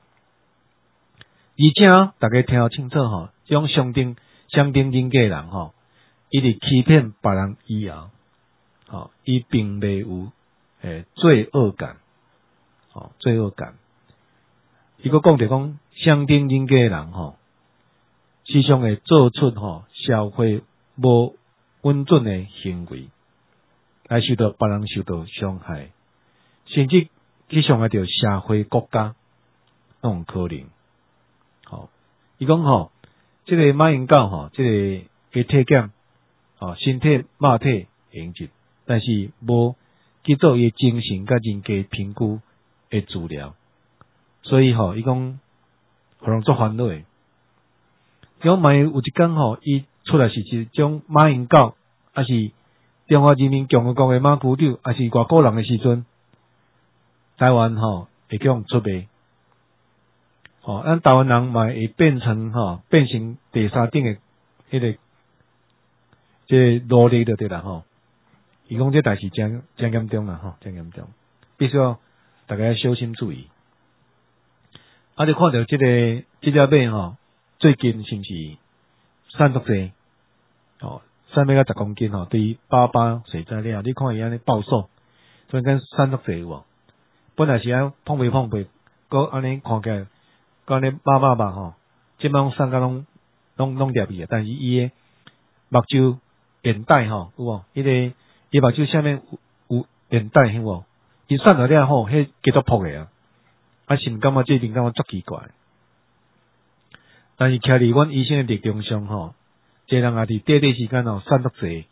而且大家听清楚吼，这种相当相当人格诶人吼，伊伫欺骗别人以后，吼，伊并未有诶罪恶感。哦，罪恶感。伊个讲着讲，相当人格诶人吼，时常会做出吼社会无稳准诶行为，来受到别人受到伤害，甚至去伤害到社会国家，那种可能。吼、哦，伊讲吼，这个马英九吼，这个个体检，哦，身体肉体形质，但是无去做伊精神甲人格评估诶资料，所以吼，伊讲互人做烦恼诶。讲万一有一天吼，伊出来是一种马英九，还是中华人民共和国诶马区长，还是外国人诶时阵，台湾吼会叫人出卖。吼，咱台湾人嘛会变成吼，变成第三等诶迄个即个奴隶就对啦吼。伊讲这代志真真严重啦吼，真严重，必须要大家要小心注意。啊，你看到这个这只马吼，最近是毋是瘦足济？哦，瘦尾到十公斤吼，对于爸爸水在了，你看伊安尼暴瘦，所以跟瘦足济有无？本来是安碰袂碰袂，佮安尼看起来，佮安尼肉肉肉吼，即摆拢瘦甲拢拢拢裂去啊！但是伊诶目睭眼袋吼，有无？迄、那个伊目睭下面有有眼袋，有无？伊瘦到了吼，迄叫做扑诶啊！啊，是毋感觉这边感觉足奇怪？但是徛伫阮医生诶立场上吼，一人也伫短短时间吼瘦足济，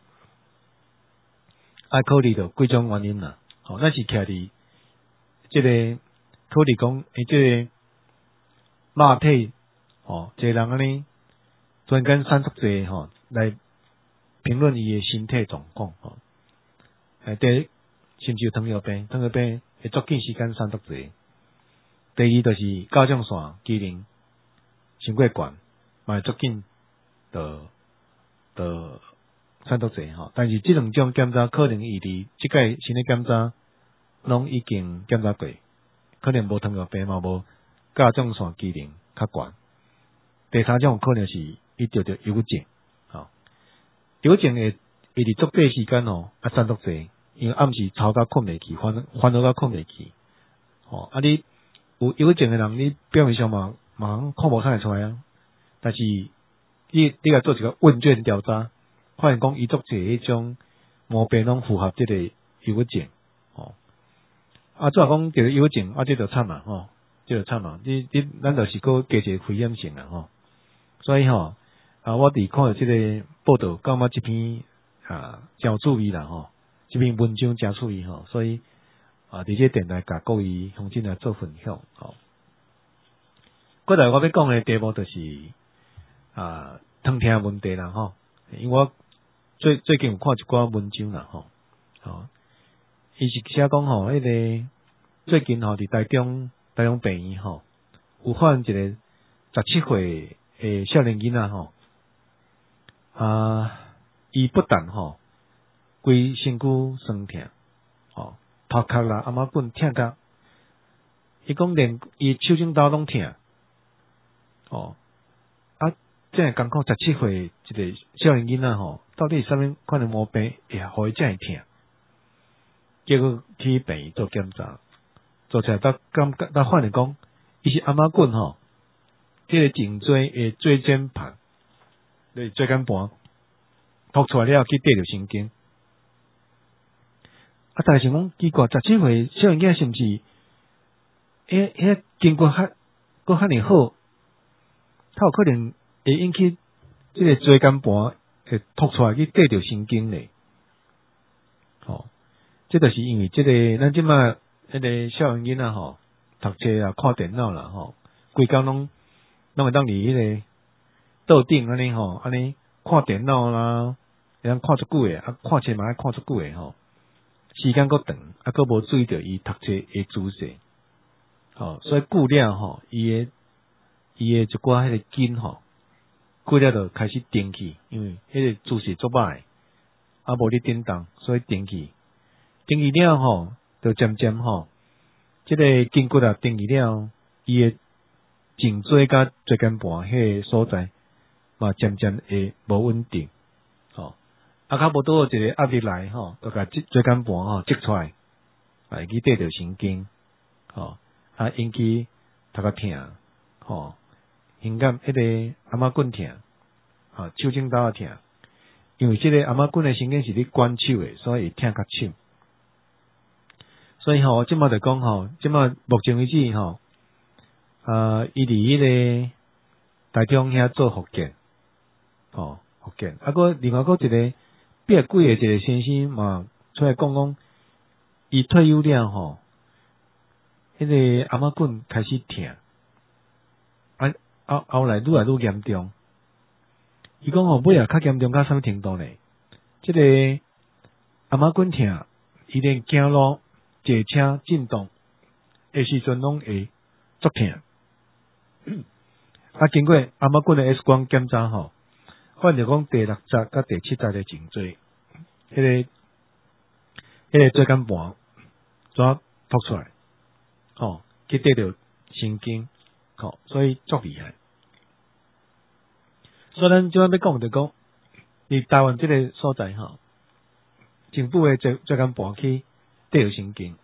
爱考虑到几种原因啦。吼、哦，咱是徛伫即个考虑讲，诶，即个肉体吼，一个人安尼突然间瘦足济吼，来评论伊诶身体状况吼。诶，第一，甚至有糖尿病，糖尿病会足紧时间散毒侪。第二就是甲状腺机能伤过悬，嘛会足紧就就散毒侪吼。但是即两种检查可能伊伫即届新的检查拢已经检查过，可能无糖尿病嘛无甲状腺机能较悬。第三种可能是伊得着忧郁症，吼，忧郁症会会伫足短时间吼啊散毒侪，因为暗时吵甲困袂去，烦烦恼甲困袂去，吼啊你有忧郁症诶人，你表面上嘛嘛看无啥会出来啊，但是你你甲做一个问卷调查，发现讲伊足侪迄种毛病拢符合即个忧郁症，吼啊，即话讲着忧郁症啊，即着惨啊，吼，即着惨啊，你你咱就是个加一个危险性啊，吼。所以吼啊，我伫看到即个报道，感觉即篇啊真有趣味啦吼，即篇文章真趣味吼，所以啊，伫这电台甲各位乡亲来做分享吼。过来我要讲的题目就是啊，糖听问题啦吼，因为我最最近有看一寡文章啦吼，吼，伊是写讲吼，迄个最近吼伫台中台中病院吼，有发现一个十七岁诶，少年囡仔吼，啊，伊不但吼，规身躯酸痛，吼，头壳啦、阿妈棍痛甲，伊讲连伊手指头拢痛，哦，啊，这样艰苦十七岁一个少年囡仔吼，到底是啥物款的毛病会互伊这样痛？结果去病院做检查，做出来才感觉，才发现讲，伊是阿妈棍吼。这个颈椎诶椎间盘，对椎间盘突出来了，去对着神经。啊，但是讲奇怪，十七岁小人囝是毋是？诶，迄经过较搁较尔好，他有可能会引起这个椎间盘会突出来去对着神经咧。哦，这就是因为这个咱即马迄个小人囝仔吼，读册啊，看电脑啦吼，规工拢。拢会当伫迄个桌顶安尼吼，安尼看电脑啦，会当看足久诶，啊看册嘛爱看足久诶吼，时间搁长，啊搁无注意到伊读册诶姿势，吼，所以久了吼，伊诶伊诶一寡迄个筋吼，久了就开始顶起，因为迄个姿势足歹，啊无咧振动，所以顶起，顶起了吼，就渐渐吼，即个筋骨啊顶起了，伊诶颈椎甲椎间盘迄个所在，嘛渐渐会无稳定，吼，啊，较无倒一个压力来吼，就甲椎椎间盘吼挤出来，啊，去对着神经，吼，啊，引起头壳痛，吼，胸感迄个阿妈棍痛，吼，手指头痛，因为即个阿妈棍的神经是咧管手的，所以会痛较深。所以吼，即马就讲吼，即马目前为止吼。啊，伊伫迄个台中遐做复健，哦，复健，啊，个另外个一个比较贵诶一个先生嘛，出来讲讲，伊退休了吼，迄、那个阿妈棍开始痛，啊，后后来愈来愈严重，伊讲吼，尾啊较严重到啥物程度呢？即、这个阿妈棍痛，伊连走路、坐车、震动诶时阵拢会足痛。啊，经过阿妈棍的 X 光检查吼，发现讲第六节甲第七节的颈椎，迄、那个迄、那个椎间盘怎突出来，吼，去对着神经，吼，所以足厉害。所以咱即摆要讲就讲，伫台湾即个所在吼，政府的椎椎间盘去对着神经，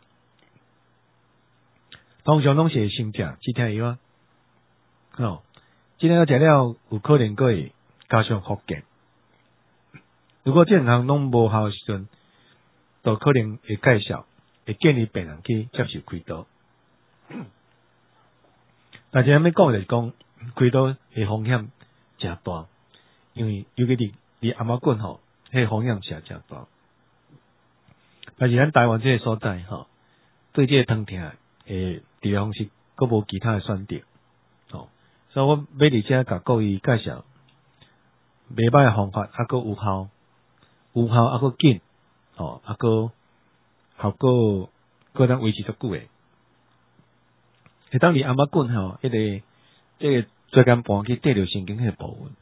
通常拢是先食止痛药啊。哦，今天要食了，有可能佫会加上复健。如果这两项拢无效的时阵，就可能会介绍，会建议病人去接受开刀。但是咱要讲就是讲，开刀的风险真大，因为尤其是离阿妈棍吼，迄个风险是真大。但是咱台湾这个所在吼，对这个疼痛诶治疗方式，佫无其他的选择。所以我要伫遮甲各位介绍袂歹诶方法，啊个有效，有效啊个紧，哦啊个效果可能维持足久诶。会当你阿妈棍吼，迄、那个即个椎间盘去对着神经迄个部分，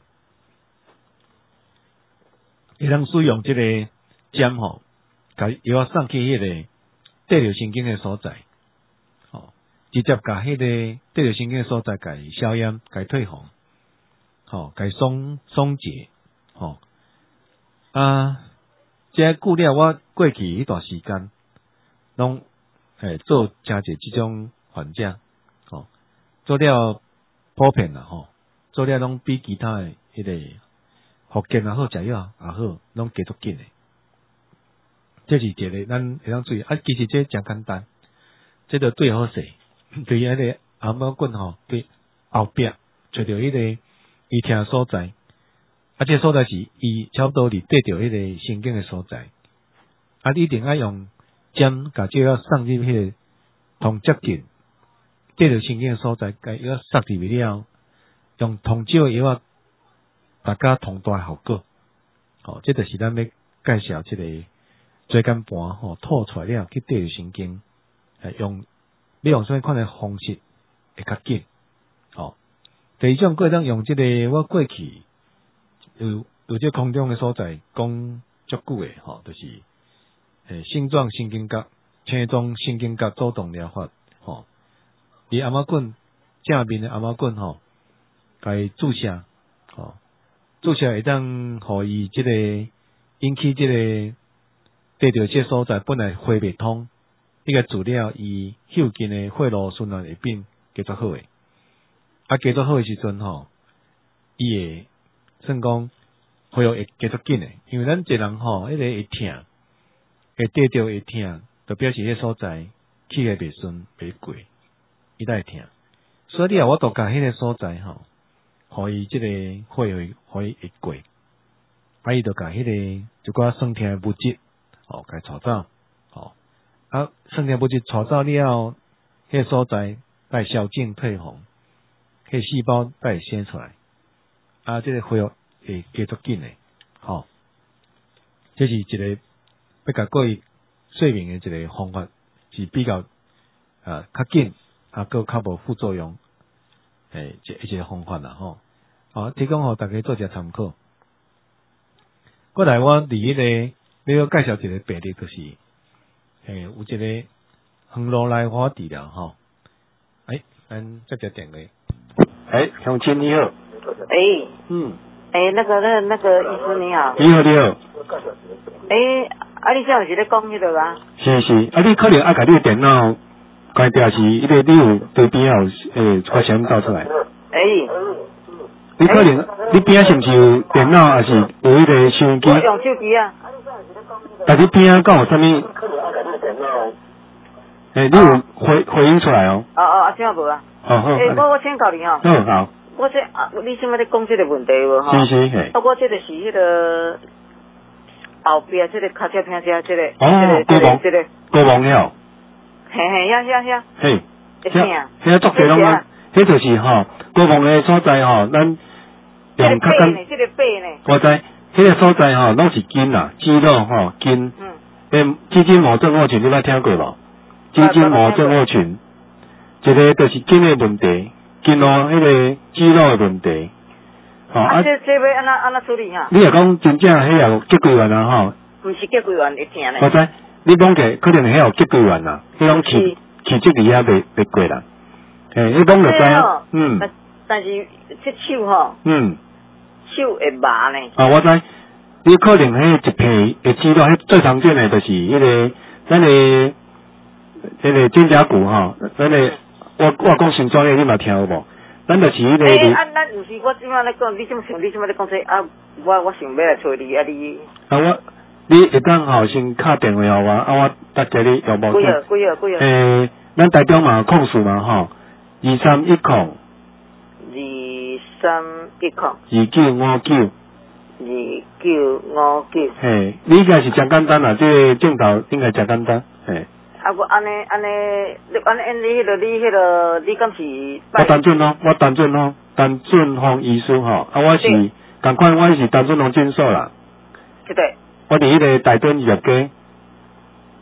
会当使用即个针吼，甲药啊送去迄个对着神经诶所在，吼，直接甲迄个对着神经诶所在，甲伊消炎，甲伊退红，吼，甲伊松松解，吼啊，即个久了，我过去迄段时间，拢诶做真侪即种患者。做了普遍啦吼，做了拢比其他诶迄个福建也好，食药也好，拢加足紧诶。这是一个咱会当注意啊，其实这真简单，这个最好势，对迄个阿毛棍吼，对后壁找着迄个伊听所在，啊，这所在是伊差不多伫对着迄个神经诶所在，啊，你一定要用针甲这个送入迄个同接近。对着神经诶所在，甲药塞入去了，用同少诶药啊，大家同大效果。哦，这就是咱要介绍即个椎间盘吼吐出来了，去对着神经，诶，用你用什么款诶方式会较紧。哦，第二种过当用即个我过去有有即空中诶所在讲足久诶，吼，就是诶星状神经角、青状神经角主动疗法，吼。伫阿毛棍正面的阿毛棍吼，甲伊注射，吼，注射会当互伊即个引起即个对着即所在本来血未通，伊个治疗伊附近的血路循环会变加足好诶，啊加足好诶时阵吼，伊会算讲血会加足紧诶，因为咱一人吼，迄个会疼，会对着会疼，就表示迄所在气血袂顺袂过。伊才会疼，所以你啊，我都甲迄个所在吼，互伊即个血会互伊会过，啊，伊就甲迄个一寡酸痛诶物质，吼，甲伊带走，吼，啊，酸痛物质带走了，迄个所在带消肿退红，迄个细胞带生出来，啊，即个血会加足紧诶，吼，这是一个要甲各位说明诶一个方法，是比较啊较紧。啊，个较无副作用，诶，一一个方法啦吼，好，提供互大家做一下参考。过来，我伫迄个要介绍一个病例，就是诶，有一个横路来花治疗吼，诶，咱接个电话，诶，乡亲你好， 诶， 嗯， 诶，那个那个那个医师你好， 你好你好， 诶，啊，你现在是咧讲迄个啊？ 是是，啊，你可能爱甲你电脑。关掉是，因为你有对边有诶，发声音照出来。 诶， 你可能你边是毋是有电脑，还是有迄个收音机？ 我用手机啊。 但是边讲有啥物？诶，你有回回应出来哦。 哦哦，啊，怎无啊？ 哦好。 诶，我我请教你吼。 好好。 我这啊，你现在咧讲这个问题无吼？ 是是嘿。 啊，我这个是迄个后壁这个脚脚偏下这个。 哦，高望。 这个。 高望了。 嘿嘿，遐遐遐。 嘿。 会疼啊？ 遐作侪拢啊，迄就是吼，高望的所在吼，咱用较简。 这个背呢？ 我知，迄个所在吼，拢是筋啦，肌肉吼，筋。嗯。诶，肌筋膜症候群你捌听过无？肌筋膜症候群，一个就是筋的问题，筋络迄个肌肉的问题。 吼啊，这这要安怎安怎处理哈？ 你若讲真正迄有结构源啊吼？ 毋是结构源会疼咧。 我知。你讲嘅可能迄有结构源啦，迄种气气质伫遐袂袂过啦。诶，你讲就知啊。嗯。 但是这手吼。嗯。手会麻呢。 啊，我知。你可能迄一片会肌肉，迄最常见的就是迄个咱的迄个肩胛骨吼，咱的我我讲先专业，你嘛听有无？咱就是迄个。 诶，啊，咱毋是我即摆咧讲，你怎想？你即摆咧讲这啊？我我想要来找你啊，你。啊我。你会当吼先敲电话互我，啊我搭接你有无？ 几号？几号？几号？ 诶，咱台中嘛有控诉嘛吼，二三一控。 二三一控。 二九五九。 二九五九。 嘿，你应该是真简单啦，这个镜头应该真简单，嘿。 啊，我安尼安尼，你安尼你迄个你迄个你敢是？ 我陈俊咯，我陈俊咯，陈俊宏医师吼，啊我是共款，我是陈俊宏诊所啦。 对对。 我伫迄个大墩药街。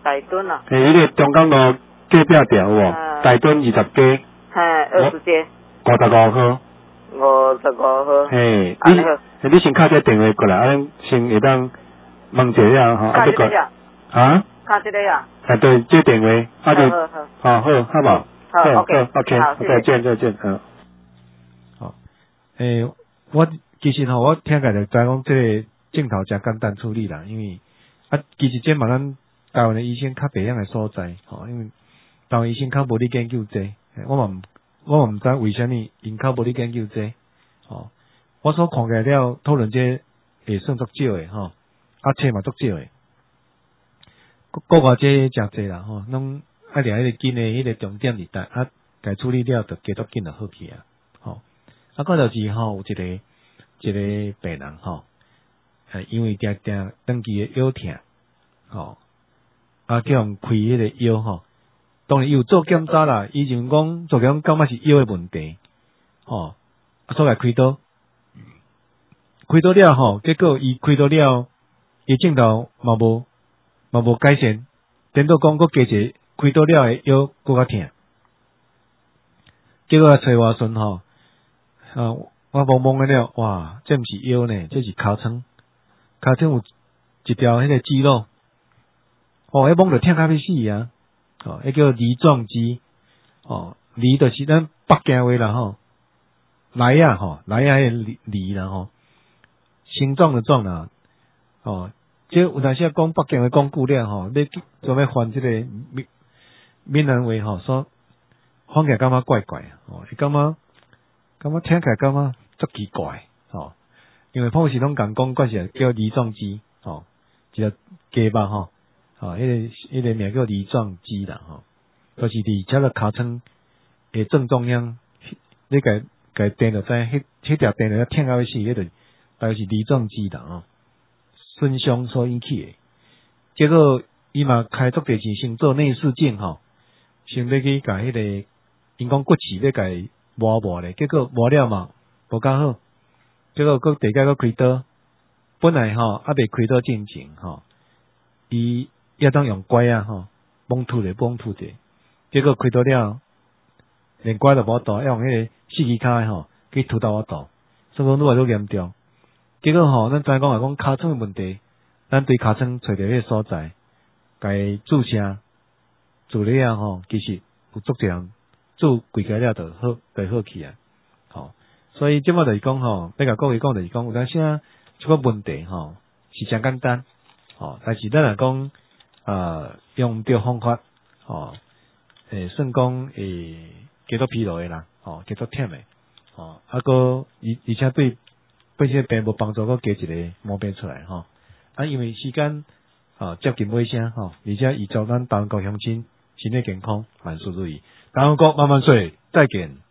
大墩啊。 嘿，迄个中港路隔壁条有无？大墩二十家。 嘿，二十家。 五十五号。 五十五号。 嘿，你你先敲这电话过来，啊，先会当问一下吼，啊，这个啊？ 敲这个啊？ 啊，对，这电话，啊就， 好好好，好，好不好？ 好 ，OK， OK， 再见，再见，嗯。好，诶，我其实吼，我听起来就知讲，这个镜头真简单处理啦，因为啊，其实这嘛咱台湾的医生较不一样的所在，吼，因为台湾医生较无咧研究这，我嘛我嘛毋知为虾米因较无咧研究这，吼，我所看起来了讨论这会算足少的吼，啊，册嘛足少的，国外这真济啦，吼，拢。啊，掠迄个紧诶，迄个重点伫搭，啊，该处理了就继续紧就好去啊，吼。啊，个就是吼，有一个一个病人吼，哎，因为定定长期诶腰痛，吼，啊，叫人开迄个腰吼，当然有做检查啦，伊就讲做讲感觉是腰诶问题，吼，啊，所以开刀，开刀了吼，结果伊开刀了，伊症头嘛无嘛无改善，等到讲佫加一个。开刀了诶腰搁较痛，结果找我孙吼，啊，我懵懵诶了，哇，这毋是腰呢，这是尻川，尻川有一条迄个肌肉，哦，迄懵着痛甲要死啊，哦，迄叫梨状肌，哦，梨就是咱北京话啦吼，梨啊吼，梨啊迄梨梨啦吼，形状的状啦，哦，这有当时讲北京话讲久了吼，要准备翻即个。闽南话吼，说翻起来感觉怪怪哦，伊感觉感觉听起来感觉足奇怪哦，因为普时拢讲讲怪是叫梨状肌哦，一个鸡肉吼，哦，迄个迄个名叫梨状肌啦吼，就是伫遮个尻川诶正中央，你甲甲电着知，迄迄条电着听到要死，迄个大概是梨状肌啦哦，损伤所引起诶，结果伊嘛开足侪钱先做内视镜吼。想要去甲迄个，因讲骨刺要甲伊磨磨咧，结果磨了嘛无较好，结果佫第家佫开刀，本来吼还未开刀进前吼，伊要当用拐啊吼，绑吐咧绑吐咧，结果开刀了，连拐都无倒，要用迄个四支骹吼去吐到我肚，所以讲愈来愈严重。结果吼，咱知讲来讲尻川诶问题，咱对尻川找着迄个所在，甲伊注射。做了啊吼，其实有足侪人做几家了就好，就好去啊。吼，所以即摆就是讲吼，要甲各位讲就是讲，有当时啊，即个问题吼是真简单，吼，但是咱来讲，呃，用对方法，吼，诶，算讲诶，加多疲劳诶啦，吼，加多忝诶，吼，啊个，而而且对对这病无帮助，个加一个毛病出来吼。啊，因为时间啊接近尾声吼，而且预祝咱台湾国乡亲。身体健康，万事如意。台湾国慢慢睡，再见。